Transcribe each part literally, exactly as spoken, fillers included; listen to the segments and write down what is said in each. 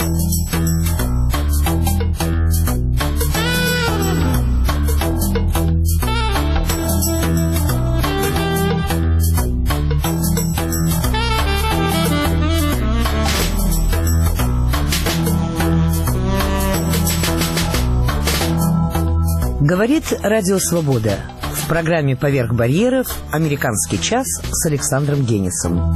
Говорит Радио Свобода. В программе «Поверх барьеров» «Американский час» с Александром Генисом.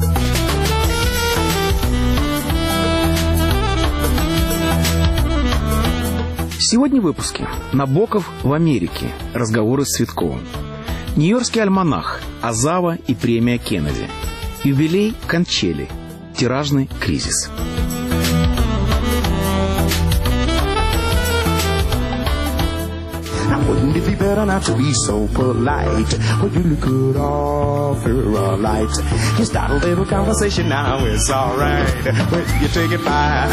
Сегодня в выпуске «Набоков в Америке. Разговоры с Цветковым». Нью-Йоркский альманах, Азава и премия Кеннеди. Юбилей Кончели. Тиражный кризис. Wouldn't it be better not to be so polite? Well, you could offer a light. You start a little conversation now, it's alright. When you take it by.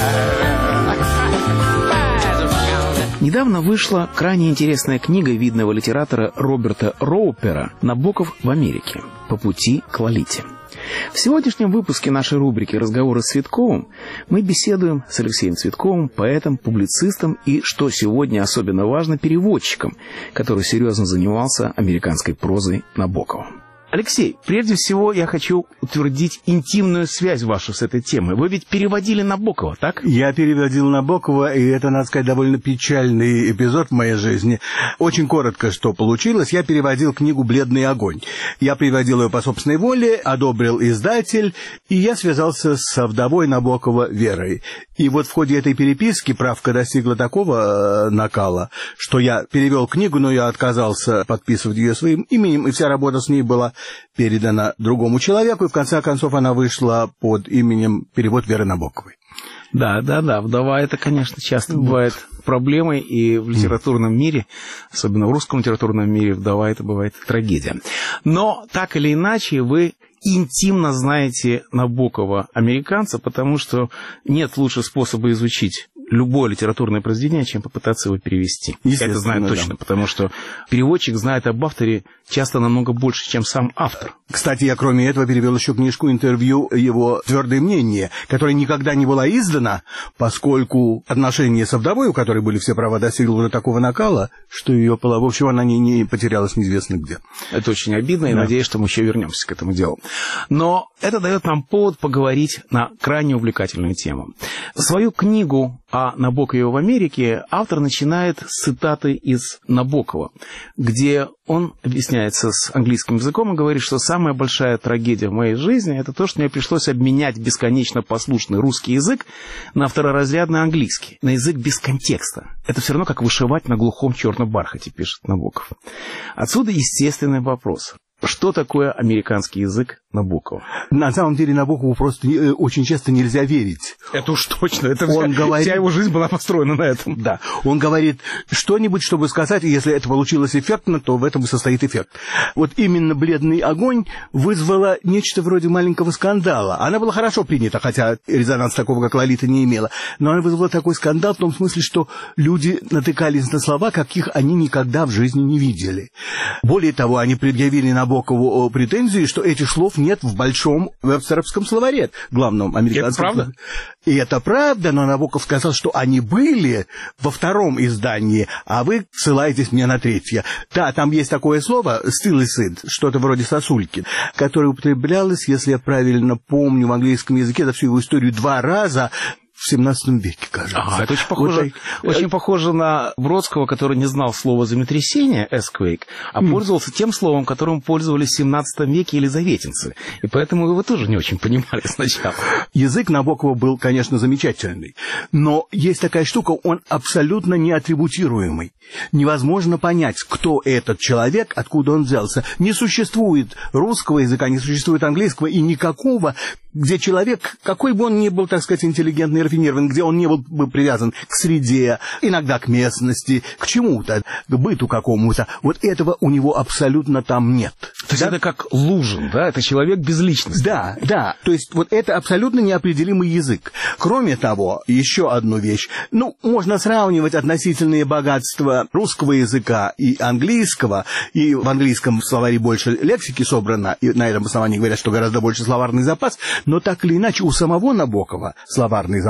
Недавно вышла крайне интересная книга видного литератора Роберта Роупера «Набоков в Америке. По пути к Лолите». В сегодняшнем выпуске нашей рубрики «Разговоры с Цветковым» мы беседуем с Алексеем Цветковым, поэтом, публицистом и, что сегодня особенно важно, переводчиком, который серьезно занимался американской прозой Набокова. Алексей, прежде всего я хочу утвердить интимную связь вашу с этой темой. Вы ведь переводили Набокова, так? Я переводил Набокова, и это, надо сказать, довольно печальный эпизод в моей жизни. Очень коротко, что получилось. Я переводил книгу «Бледный огонь». Я переводил ее по собственной воле, одобрил издатель, и я связался со вдовой Набокова Верой. И вот в ходе этой переписки правка достигла такого накала, что я перевел книгу, но я отказался подписывать ее своим именем, и вся работа с ней была передана другому человеку, и в конце концов она вышла под именем «Перевод Веры Набоковой». Да, да, да, вдова это, конечно, часто вот. Бывает проблемой, и в литературном мире, особенно в русском литературном мире, вдова это бывает трагедия. Но так или иначе вы интимно знаете Набокова, американца, потому что нет лучше способа изучить любое литературное произведение, чем попытаться его перевести. Это знаю точно, да. Потому что переводчик знает об авторе часто намного больше, чем сам автор. Кстати, я кроме этого перевел еще книжку интервью его «Твердое мнение», которая никогда не была издана, поскольку отношения со вдовой, у которой были все права, достигли уже такого накала, что ее, в общем, она не, не потерялась неизвестно где. Это очень обидно, и да. Надеюсь, что мы еще вернемся к этому делу. Но это дает нам повод поговорить на крайне увлекательную тему. Свою книгу о Набокове в Америке автор начинает с цитаты из Набокова, где он объясняется с английским языком и говорит, что самая большая трагедия в моей жизни – это то, что мне пришлось обменять бесконечно послушный русский язык на второразрядный английский, на язык без контекста. Это все равно как вышивать на глухом черном бархате, пишет Набоков. Отсюда естественный вопрос. Что такое американский язык Набокова? На самом деле Набокову просто э, очень часто нельзя верить. Это уж точно. Это он вся, говорит... вся его жизнь была построена на этом. Да. Он говорит что-нибудь, чтобы сказать, и если это получилось эффектно, то в этом и состоит эффект. Вот именно «Бледный огонь» вызвала нечто вроде маленького скандала. Она была хорошо принята, хотя резонанс такого, как «Лолита», не имела. Но она вызвала такой скандал в том смысле, что люди натыкались на слова, каких они никогда в жизни не видели. Более того, они предъявили Набокову Набокову претензии, что этих слов нет в большом вебстеровском словаре, главном американском. Это правда? И это правда, но Набоков сказал, что они были во втором издании, а вы ссылаетесь мне на третье. Да, там есть такое слово «still is it», что-то вроде сосульки, которое употреблялось, если я правильно помню, в английском языке за всю его историю два раза, в семнадцатом веке, кажется. Ага, это очень похоже, вот, очень похоже на Бродского, который не знал слова «землетрясение», «earthquake», а mm. пользовался тем словом, которым пользовались в семнадцатом веке елизаветинцы. И поэтому его тоже не очень понимали сначала. Язык Набокова был, конечно, замечательный, но есть такая штука, он абсолютно неатрибутируемый. Невозможно понять, кто этот человек, откуда он взялся. Не существует русского языка, не существует английского и никакого, где человек, какой бы он ни был, так сказать, интеллигентный, рафинированный, где он не был бы привязан к среде, иногда к местности, к чему-то, к быту какому-то, вот этого у него абсолютно там нет. То есть да? Это как Лужин, да? Это человек без личности. Да, да. То есть вот это абсолютно неопределимый язык. Кроме того, еще одну вещь. Ну, можно сравнивать относительные богатства русского языка и английского, и в английском словаре больше лексики собрано, и на этом основании говорят, что гораздо больше словарный запас, но так или иначе у самого Набокова словарный запас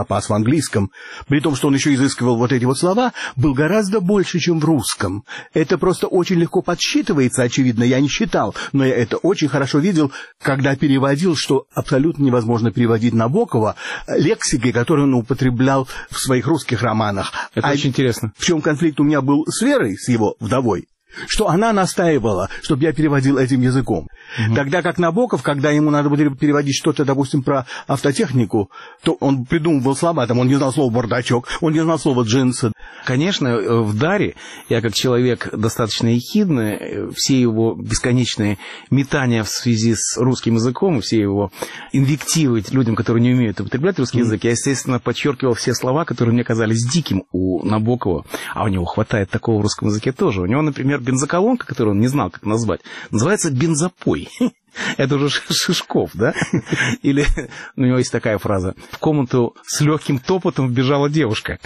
запас в английском, при том, что он еще изыскивал вот эти вот слова, был гораздо больше, чем в русском. Это просто очень легко подсчитывается, очевидно, я не считал, но я это очень хорошо видел, когда переводил, что абсолютно невозможно переводить Набокова лексикой, которую он употреблял в своих русских романах. Это а очень интересно. В чем конфликт у меня был с Верой, с его вдовой, что она настаивала, чтобы я переводил этим языком. Угу. Тогда как Набоков, когда ему надо было переводить что-то, допустим, про автотехнику, то он придумывал слова, там, он не знал слова «бардачок», он не знал слова «джинсы». Конечно, в Даре я, как человек достаточно ехидный, все его бесконечные метания в связи с русским языком, все его инвективы людям, которые не умеют употреблять русский mm. язык, я, естественно, подчеркивал все слова, которые мне казались диким у Набокова, а у него хватает такого в русском языке тоже. У него, например, бензоколонка, которую он не знал, как назвать, называется бензопой. Это уже Шишков, да? Или у него есть такая фраза: в комнату с легким топотом вбежала девушка.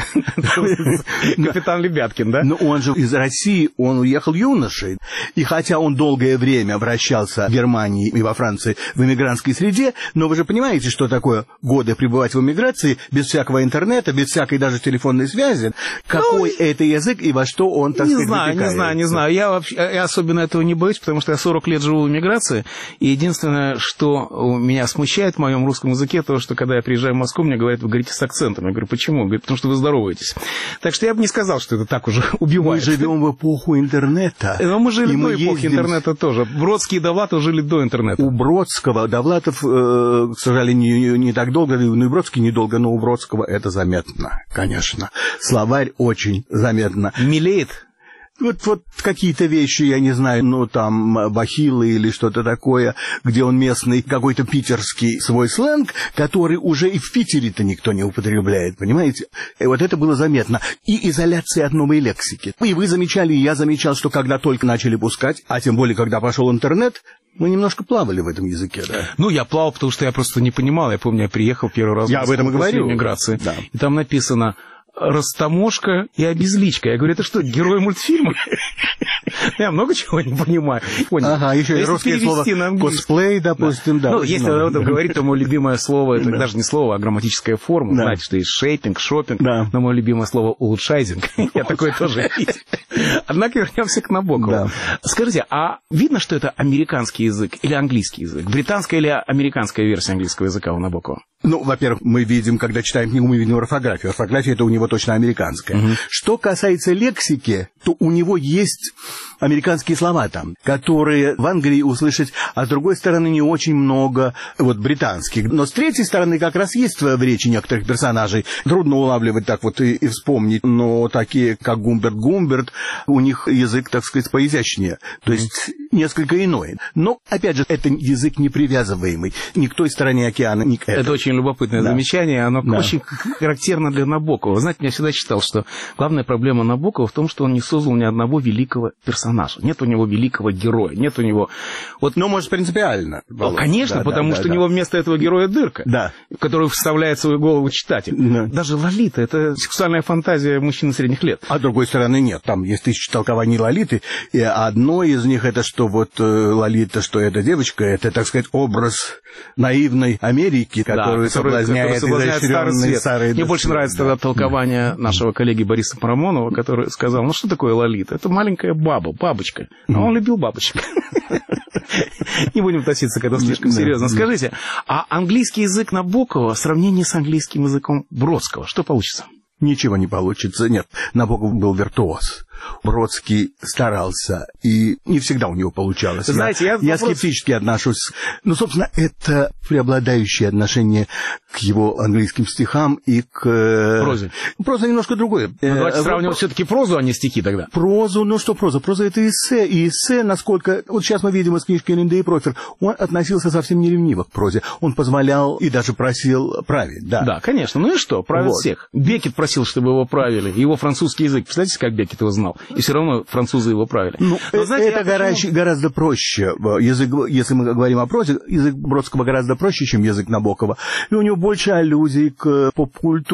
Капитан Лебяткин, да? Но он же из России, он уехал юношей. И хотя он долгое время вращался в Германии и во Франции в эмигрантской среде, но вы же понимаете, что такое годы пребывать в эмиграции без всякого интернета, без всякой даже телефонной связи. Какой ну, это язык и во что он, так не сказать, знаю, выпекается. Не знаю, не знаю. Я, вообще, я особенно этого не боюсь, потому что я сорок лет живу в эмиграции. И единственное, что меня смущает в моем русском языке, то, что когда я приезжаю в Москву, мне говорят, вы говорите с акцентом. Я говорю, почему? Говорят, потому что вы здороваетесь. Так что я бы не сказал, что это так уже убивает. Мы живем в эпоху интернета. Но мы жили и до мы эпохи ездим... интернета тоже. Бродский и Довлатов жили до интернета. У Бродского, Довлатов, э, к сожалению, не, не так долго, ну и Бродский недолго, но у Бродского это заметно, конечно. Словарь очень заметно. Милеет. Вот, вот какие-то вещи, я не знаю, ну, там, бахилы или что-то такое, где он местный, какой-то питерский свой сленг, который уже и в Питере-то никто не употребляет, понимаете? И вот это было заметно. И изоляция от новой лексики. И вы замечали, и я замечал, что когда только начали пускать, а тем более, когда пошел интернет, мы немножко плавали в этом языке, да? Ну, я плавал, потому что я просто не понимал. Я помню, я приехал первый раз я об этом и говорю. Миграции, да. И там написано «Растаможка и обезличка». Я говорю, это что, герой мультфильма? Я много чего не понимаю. Ага, еще и русское слово «косплей», допустим, да. Ну, если об этом говорить, то мое любимое слово, это даже не слово, а грамматическая форма. Знаете, что есть шейпинг, шопинг, но мое любимое слово «улучшайзинг». Я такое тоже видел. Однако вернемся к Набокову. Скажите, а видно, что это американский язык или английский язык? Британская или американская версия английского языка у Набокова? Ну, во-первых, мы видим, когда читаем книгу, мы видим орфографию. Орфография — это у него точно американская. Угу. Что касается лексики, то у него есть американские слова там, которые в Англии услышать, а с другой стороны не очень много вот британских. Но с третьей стороны как раз есть в речи некоторых персонажей. Трудно улавливать так вот и, и вспомнить, но такие, как Гумберт Гумберт, у них язык, так сказать, поизящнее, то есть несколько иной. Но, опять же, это язык непривязываемый ни к той стороне океана, ни к этой. Это очень любопытное да. замечание, оно да. очень характерно для Набокова. Вы знаете, я всегда считал, что главная проблема Набокова в том, что он не создал ни одного великого персонажа. Нет у него великого героя, нет у него... Вот... Ну, может, принципиально. Ну, конечно, да, потому да, что да, у него вместо этого героя дырка, да. в которую вставляет в свою голову читатель. Да. Даже Лолита — это сексуальная фантазия мужчины средних лет. А с другой стороны, нет. Там есть тысячи толкований Лолиты, и одно из них это, что вот Лолита, что эта девочка, это, так сказать, образ наивной Америки, которую да, соблазняет изощренный старый... Мне больше нравится тогда толкование да. нашего коллеги Бориса Парамонова, который сказал, ну что такое Лолита? Это маленькая баба, бабочка. А он любил бабочек. Не будем относиться к этому слишком серьезно. Скажите, а английский язык Набокова в сравнении с английским языком Бродского, что получится? Ничего не получится. Нет, Набоков был виртуоз. Бродский старался, и не всегда у него получалось. Знаете, я, я, я вопрос... скептически отношусь. Ну, собственно, это преобладающее отношение к его английским стихам и к... Прозе. Проза немножко другое. Ну, давайте э, сравнивать про... все-таки прозу, а не стихи тогда. Прозу, ну что проза? Проза — это эссе, и эссе, насколько... Вот сейчас мы видим из книжки Линды и Профер, он относился совсем не ревниво к прозе. Он позволял и даже просил править, да. Да, конечно. Ну и что? Правит вот. Всех. Беккет просил, чтобы его правили. Его французский язык. Представляете, как Беккет его знал? И все равно французы его правили. Ну, но, знаете, это гораздо, почему... гораздо проще. Язык, если мы говорим о прозе, язык Бродского гораздо проще, чем язык Набокова. И у него больше аллюзий к поп-культуре.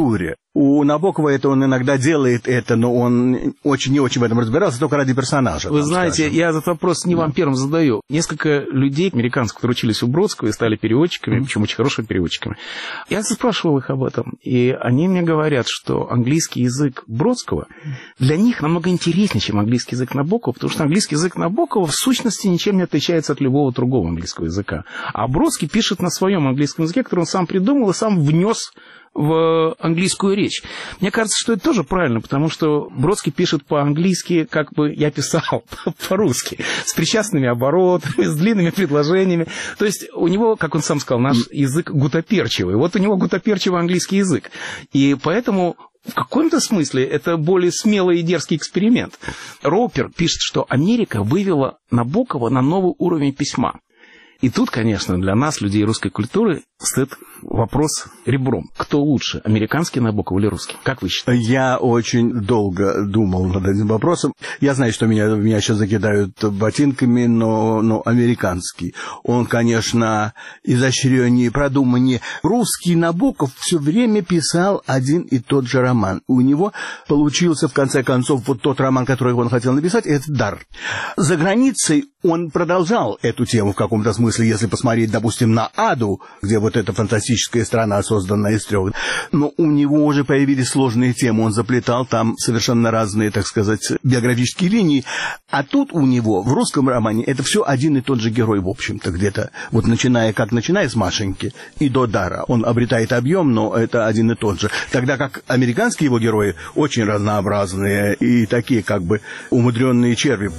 У Набокова это он иногда делает это, но он очень не очень в этом разбирался, только ради персонажа. Вы знаете, скажем. я этот вопрос не вам первым задаю. Несколько людей, американцев, которые учились у Бродского и стали переводчиками, mm-hmm. причем очень хорошими переводчиками, я спрашивал их об этом, и они мне говорят, что английский язык Бродского для них намного интереснее, чем английский язык Набокова, потому что английский язык Набокова в сущности ничем не отличается от любого другого английского языка. А Бродский пишет на своем английском языке, который он сам придумал и сам внес в английскую речь. Мне кажется, что это тоже правильно, потому что Бродский пишет по-английски, как бы я писал по-русски, с причастными оборотами, с длинными предложениями. То есть у него, как он сам сказал, наш язык гутоперчивый. Вот у него гутоперчивый английский язык. И поэтому в каком-то смысле это более смелый и дерзкий эксперимент. Роупер пишет, что Америка вывела Набокова на новый уровень письма. И тут, конечно, для нас, людей русской культуры, стоит вопрос ребром. Кто лучше, американский Набоков или русский? Как вы считаете? Я очень долго думал над этим вопросом. Я знаю, что меня, меня сейчас закидают ботинками, но, но американский. Он, конечно, изощреннее, продуманнее. Русский Набоков все время писал один и тот же роман. У него получился, в конце концов, вот тот роман, который он хотел написать, это «Дар». За границей он продолжал эту тему в каком-то смысле, если посмотреть, допустим, на «Аду», где вот эта фантастическая страна, созданная из трех. Но у него уже появились сложные темы, он заплетал там совершенно разные, так сказать, биографические линии. А тут у него в русском романе это все один и тот же герой, в общем-то, где-то. Вот начиная, как начиная с Машеньки и до «Дара». Он обретает объем, но это один и тот же. Тогда как американские его герои очень разнообразные и такие как бы умудренные черви.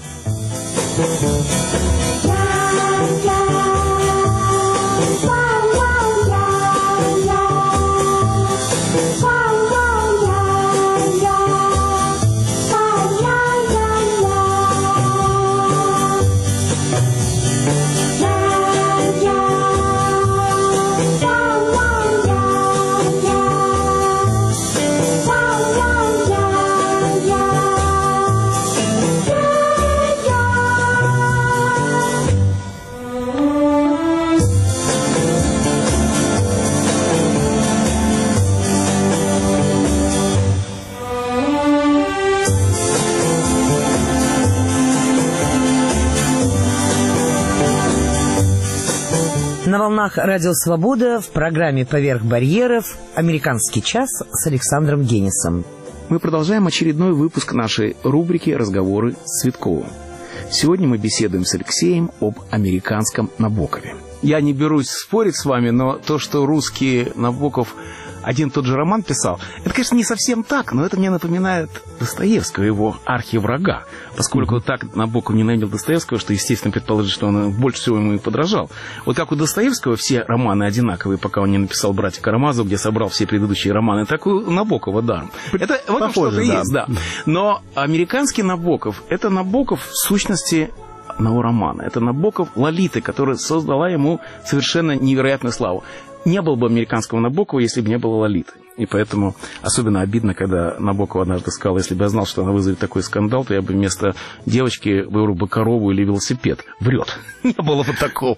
На волнах Радио Свобода в программе «Поверх барьеров» «Американский час» с Александром Генисом. Мы продолжаем очередной выпуск нашей рубрики «Разговоры с Цветковым». Сегодня мы беседуем с Алексеем об американском Набокове. Я не берусь спорить с вами, но то, что русский Набоков один тот же роман писал, это, конечно, не совсем так, но это мне напоминает Достоевского, его архиврага, поскольку mm-hmm. так Набоков ненавидел Достоевского, что, естественно, предположить, что он больше всего ему и подражал. Вот как у Достоевского все романы одинаковые, пока он не написал «Братья Карамазов», где собрал все предыдущие романы, так и у Набокова даром. Это в этом что-то да. есть, да. Но американский Набоков, это Набоков в сущности одного романа. Это Набоков Лолиты, которая создала ему совершенно невероятную славу. Не было бы американского Набокова, если бы не было Лолиты. И поэтому особенно обидно, когда Набоков однажды сказал, если бы я знал, что она вызовет такой скандал, то я бы вместо девочки выбрал бы корову или велосипед. Врет. Не было бы такого.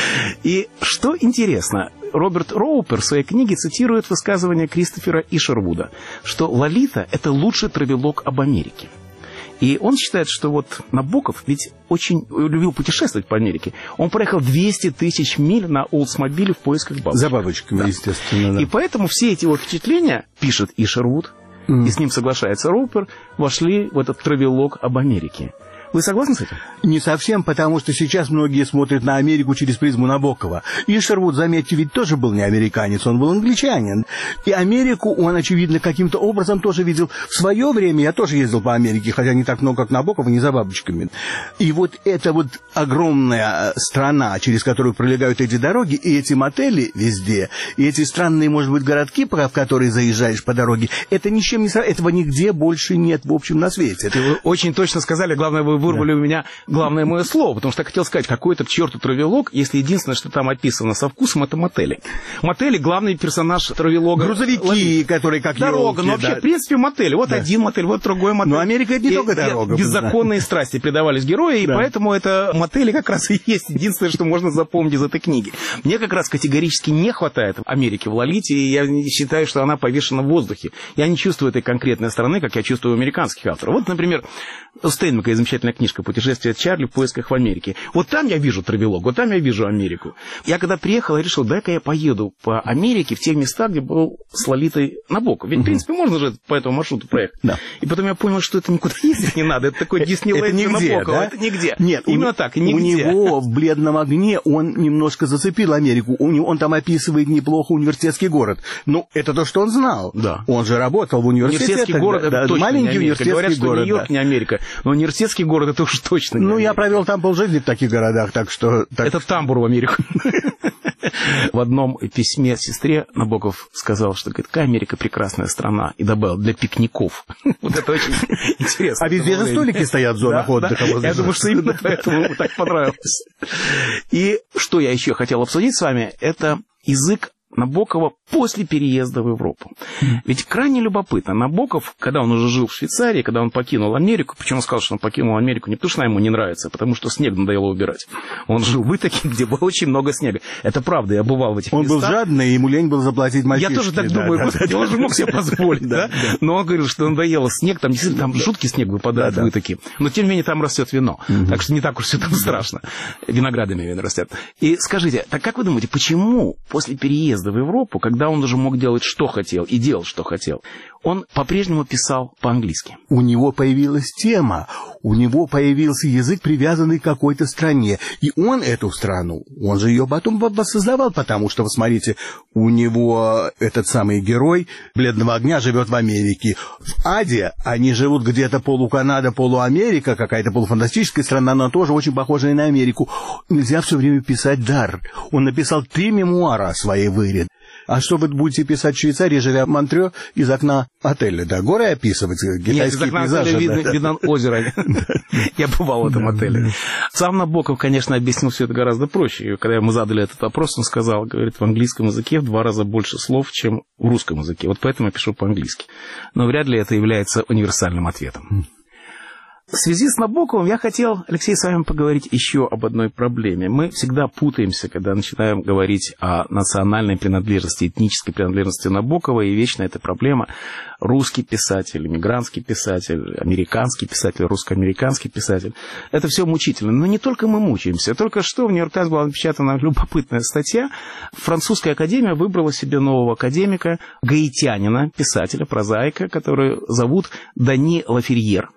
И что интересно, Роберт Роупер в своей книге цитирует высказывание Кристофера Ишервуда, что Лолита – это лучший травелог об Америке. И он считает, что вот Набоков ведь очень любил путешествовать по Америке. Он проехал двести тысяч миль на Олдсмобиле в поисках бабочек. За бабочками, да. естественно. Да. И поэтому все эти его впечатления, пишет Ишервуд, mm. и с ним соглашается Роупер, вошли в этот травелог об Америке. Вы согласны с этим? Не совсем, потому что сейчас многие смотрят на Америку через призму Набокова. Ишервуд, заметьте, ведь тоже был не американец, он был англичанин. И Америку он, очевидно, каким-то образом тоже видел. В свое время я тоже ездил по Америке, хотя не так много, как Набоков, и не за бабочками. И вот эта вот огромная страна, через которую пролегают эти дороги, и эти мотели везде, и эти странные, может быть, городки, в которые заезжаешь по дороге, это ничем не сравнится, этого нигде больше нет, в общем, на свете. Вы очень точно сказали, главное, вы вырвали да. у меня главное мое слово, потому что я хотел сказать, какой-то к черту травелог, если единственное, что там описано со вкусом, это мотели. Мотели — главный персонаж травелога. Грузовики, ловит. которые как Дорога, елки, но вообще, да. в принципе, мотели. Вот да. один мотель, вот другой мотель. Но Америка — это не и, только дорога. Беззаконные да. страсти предавались герои, да. и поэтому это мотели как раз и есть единственное, что можно запомнить из этой книги. Мне как раз категорически не хватает Америки в Лолите, и я считаю, что она повешена в воздухе. Я не чувствую этой конкретной стороны, как я чувствую американских авторов. Вот, например, у Стейнбека есть замечательная книжка «Путешествие Чарли в поисках в Америке». Вот там я вижу травелог, вот там я вижу Америку. Я когда приехал, я решил, дай-ка я поеду по Америке в те места, где был с Лолитой Набоков. Ведь, угу. в принципе, можно же по этому маршруту проехать. Да. И потом я понял, что это никуда ездить не надо. Это такой Диснейленд Набокова. Это нигде. Нет, именно так, нигде. У него в «Бледном огне» он немножко зацепил Америку. Он там описывает неплохо университетский город. Ну, это то, что он знал. Да. Он же работал в университете. Университетский город — это да, точно маленький не Америка. Говорят, что город, Нью-Йорк да. не Америка. Но университетский город — это уж точно не Ну, Америка. я провел там полжизни в таких городах, так что... Так... Это тамбур в Америку. В одном письме сестре Набоков сказал, что, говорит, какая Америка прекрасная страна, и добавил, для пикников. Вот это очень интересно. А везде же столики стоят в зонах отдыха. Я думаю, что именно поэтому ему так понравилось. И что я еще хотел обсудить с вами, это язык Набокова после переезда в Европу. Ведь крайне любопытно. Набоков, когда он уже жил в Швейцарии, когда он покинул Америку, причем он сказал, что он покинул Америку не потому, что она ему не нравится, а потому что снег надоело убирать. Он жил в Итаке, где было очень много снега. Это правда, я бывал в этих он местах. Он был жадный, ему лень было заплатить мальчишке. Я тоже так да, думаю, да, господи, да, он же мог себе позволить, да? Но он говорил, что надоело снег, там действительно там жуткий снег выпадает в Итаке. Но тем не менее там растет вино. Так что не так уж все там страшно. Виноградами вино растет. И скажите, так как вы думаете, почему после переезда в Европу, когда он уже мог делать, что хотел, и делал, что хотел, он по-прежнему писал по-английски? У него появилась тема, у него появился язык, привязанный к какой-то стране. И он эту страну, он же ее потом воссоздавал, потому что, вы смотрите, у него этот самый герой «Бледного огня» живет в Америке. В «Аде» они живут где-то полуканада, полуамерика, какая-то полуфантастическая страна, но тоже очень похожая на Америку. Нельзя все время писать дар. Он написал три мемуара о своей выре. А что вы будете писать в Швейцарии, живя в Монтрё, из окна отеля? Да, горы описывать, китайские Нет, из окна пейзажи. Отеля видно, да. видно озеро. Я бывал в этом отеле. Сам Набоков, конечно, объяснил все это гораздо проще. И когда ему задали этот вопрос, он сказал, говорит, в английском языке в два раза больше слов, чем в русском языке. Вот поэтому я пишу по-английски. Но вряд ли это является универсальным ответом. В связи с Набоковым я хотел, Алексей, с вами поговорить еще об одной проблеме. Мы всегда путаемся, когда начинаем говорить о национальной принадлежности, этнической принадлежности Набокова, и вечно эта проблема русский писатель, иммигрантский писатель, американский писатель, русско-американский писатель. Это все мучительно. Но не только мы мучаемся. Только что в «Нью-Йорк Таймс» была напечатана любопытная статья. Французская академия выбрала себе нового академика, гаитянина, писателя, прозаика, который зовут Дани Лаферьер.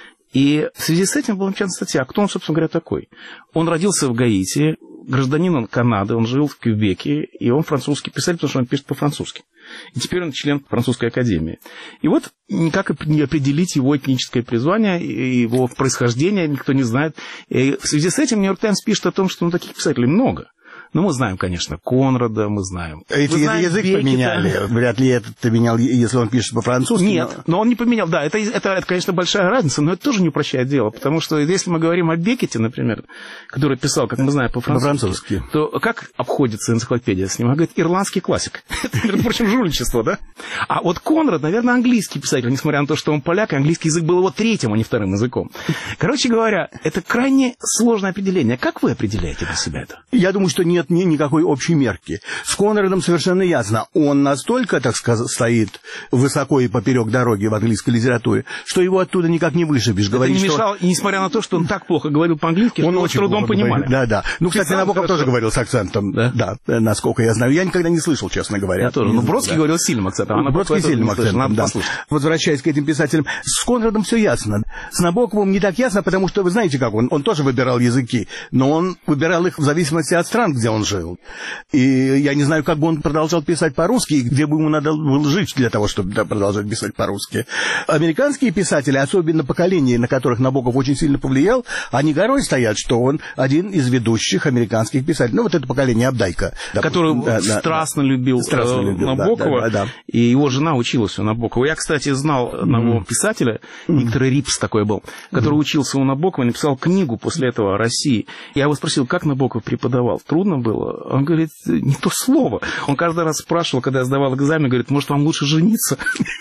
И в связи с этим была напечатана статья, кто он, собственно говоря, такой. Он родился в Гаити, гражданин он Канады, он жил в Квебеке, и он французский писатель, потому что он пишет по-французски. И теперь он член французской академии. И вот никак не определить его этническое призвание, его происхождение никто не знает. И в связи с этим «Нью-Йорк Таймс» пишет о том, что ну, таких писателей много. Ну, мы знаем, конечно, Конрада, мы знаем. Эти знаем язык Беккета. Поменяли. Вряд ли это поменял, если он пишет по-французски. Нет, но... но он не поменял. Да, это, это, это, конечно, большая разница, но это тоже не упрощает дело. Потому что если мы говорим о Беккете, например, который писал, как мы знаем, по-французски, по-французски. То как обходится энциклопедия с ним? Он говорит, ирландский классик. Это, между прочим, жульничество, да? А вот Конрад, наверное, английский писатель, несмотря на то, что он поляк, и английский язык был его третьим, а не вторым языком. Короче говоря, это крайне сложное определение. Как вы определяете для себя это? Я думаю, что нет ни, никакой общей мерки. С Конрадом совершенно ясно. Он настолько, так сказать, стоит высоко и поперек дороги в английской литературе, что его оттуда никак не вышибешь. Это не мешало, что... несмотря на то, что он так плохо говорил по-английски, он что очень с трудом понимали. Да, да. Ну, кстати, Набоков тоже говорил с акцентом. Да? Да, насколько я знаю. Я никогда не слышал, честно говоря. Я тоже. Но Бродский да. говорил сильным акцентом. А Бродский сильным акцентом, надо да. послушать. Возвращаясь к этим писателям, с Конрадом все ясно. С Набоковым не так ясно, потому что, вы знаете, как он, он тоже выбирал языки, но он выбирал их в зависимости от стран, где он жил. И я не знаю, как бы он продолжал писать по-русски, и где бы ему надо было жить для того, чтобы продолжать писать по-русски. Американские писатели, особенно поколение, на которых Набоков очень сильно повлиял, они горой стоят, что он один из ведущих американских писателей. Ну, вот это поколение Абдайка. Который да, страстно, да, любил, страстно любил Набокова, да, да, да, да. И его жена училась у Набокова. Я, кстати, знал одного mm-hmm. писателя, Виктора Рипста. такой был, который mm-hmm. учился у Набокова и написал книгу после этого о России. Я его спросил, как Набоков преподавал? Трудно было? Он говорит, не то слово. Он каждый раз спрашивал, когда я сдавал экзамен, говорит, может, вам лучше жениться?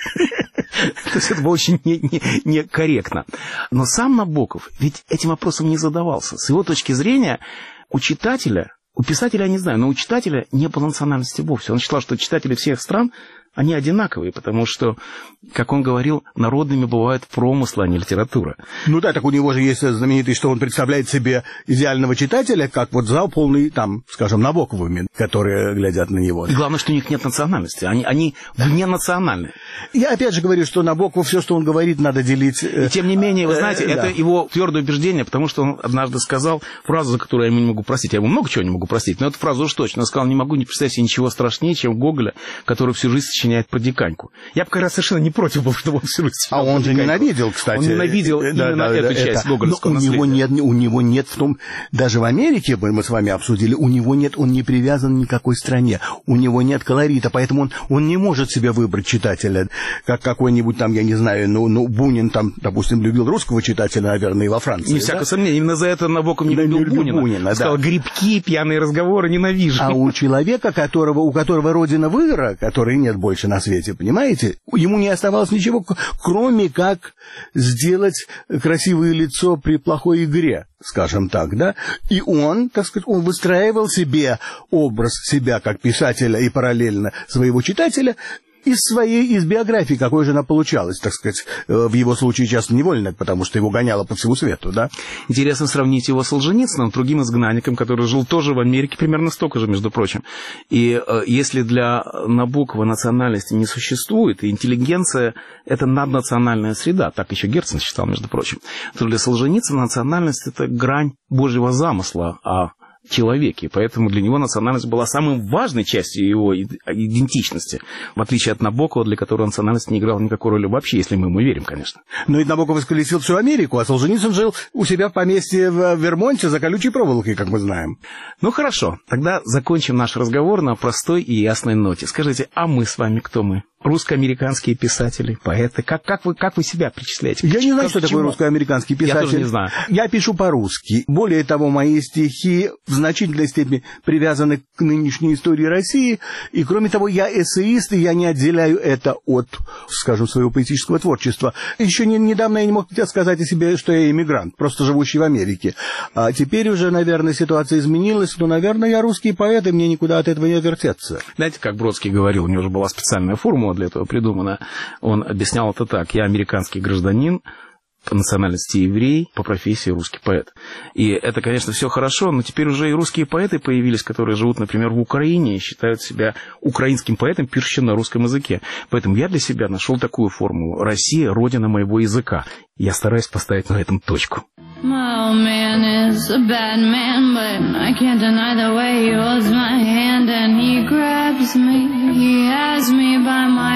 То есть это было очень некорректно. Но сам Набоков ведь этим вопросом не задавался. С его точки зрения, у читателя, у писателя, я не знаю, но у читателя не было национальности вовсе. Он считал, что читатели всех стран, они одинаковые, потому что, как он говорил, народными бывают промыслы, а не литература. Ну да, так у него же есть знаменитый, что он представляет себе идеального читателя, как вот зал полный, там, скажем, Набоковыми, которые глядят на него. И главное, что у них нет национальности, они, они вне национальны. Я опять же говорю, что Набоков, все, что он говорит, надо делить. И тем не менее, вы знаете, это да. его твердое убеждение, потому что он однажды сказал фразу, за которую я ему не могу простить. Я ему много чего не могу простить, но эту фразу уж точно. Он сказал, не могу не представить себе ничего страшнее, чем Гоголя, который всю жизнь сочиняет про Диканьку. Я бы, как раз, совершенно не против был, чтобы он всю жизнь А он же ненавидел, кстати. Он ненавидел да, именно да, эту да, часть гоголевского у наследия. Него нет, у него нет в том... Даже в Америке, мы с вами обсудили, у него нет, он не привязан ни к какой стране. У него нет колорита, поэтому он, он не может себе выбрать читателя. Как какой-нибудь там, я не знаю, ну, ну Бунин там, допустим, любил русского читателя, наверное, и во Франции. Не да? всякого сомнения. Именно за это Набоков не любил, любил Бунина. Бунина да. Сказал, грибки, пьяные разговоры, ненавижу. А у человека, которого, у которого родина выра, которой нет больше на свете, понимаете, ему не оставалось ничего, кроме как сделать красивое лицо при плохой игре, скажем так, да? И он, так сказать, он выстраивал себе образ себя как писателя и параллельно своего читателя из своей, из биографии, какой же она получалась, так сказать, в его случае часто невольно, потому что его гоняло по всему свету, да? Интересно сравнить его с Солженицыным, другим изгнанником, который жил тоже в Америке, примерно столько же, между прочим. И э, если для Набокова национальности не существует, и интеллигенция – это наднациональная среда, так еще Герцен считал, между прочим, то для Солженицына национальность – это грань Божьего замысла, а человеке, поэтому для него национальность была самой важной частью его идентичности, в отличие от Набокова, для которого национальность не играла никакой роли вообще, если мы ему верим, конечно. Но ведь Набоков исколесил всю Америку, а Солженицын жил у себя в поместье в Вермонте за колючей проволокой, как мы знаем. Ну хорошо, тогда закончим наш разговор на простой и ясной ноте. Скажите, а мы с вами кто мы? Русско-американские писатели, поэты. Как, как, вы, как вы себя причисляете? Я не знаю, что такое русско-американский писатель. Я тоже не знаю. Я пишу по-русски. Более того, мои стихи в значительной степени привязаны к нынешней истории России. И, кроме того, я эссеист, и я не отделяю это от, скажем, своего поэтического творчества. Еще не, недавно я не мог сказать о себе, что я иммигрант, просто живущий в Америке. А теперь уже, наверное, ситуация изменилась, но, наверное, я русский поэт, и мне никуда от этого не отвертеться. Знаете, как Бродский говорил, у него же была специальная формула для этого придумана. Он объяснял это так: я американский гражданин, по национальности еврей, по профессии русский поэт. И это, конечно, все хорошо, но теперь уже и русские поэты появились, которые живут, например, в Украине и считают себя украинским поэтом, пишущим на русском языке. Поэтому я для себя нашел такую формулу: Россия – родина моего языка. Я стараюсь поставить на этом точку. My old man is a bad man, but I can't deny the way he holds my hand and he grabs me, he has me by my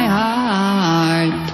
heart.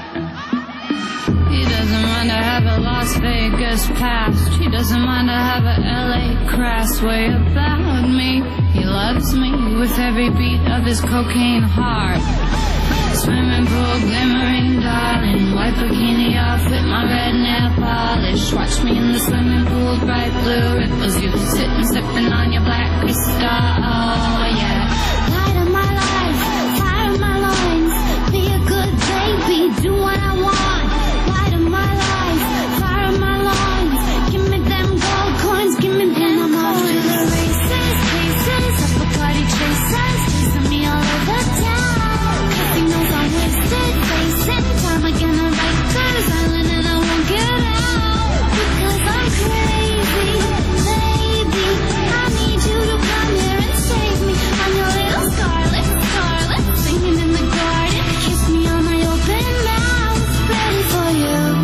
He doesn't mind to have a Las Vegas past, he doesn't mind to have a L A crass way about me. He loves me with every beat of his cocaine heart. Swimming pool glimmering, darling, white bikini off with my red nail polish. Watch me in the swimming pool, bright blue ripples. You sitting, sipping on your black crystal, oh yeah. Light of my life, fire of my loins, be a good baby, do what I want. Light of my life, fire of my loins, give me them gold coins, give me them. I'm off to the races, paces, up a party chasers, chasing me all over town. He knows I'm wasted, facing time again, I write Goes Island and I won't get out. Because I'm crazy, baby, I need you to come here and save me. I'm your little scarlet, scarlet, singing in the garden. Kiss me on my open mouth, ready for you.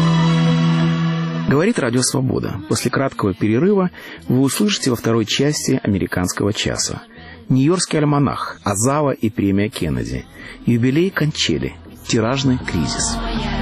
Говорит Радио Свобода. После краткого перерыва вы услышите во второй части «Американского часа». Нью-Йоркский альманах, Азава и премия Кеннеди, юбилей Кончели, тиражный кризис.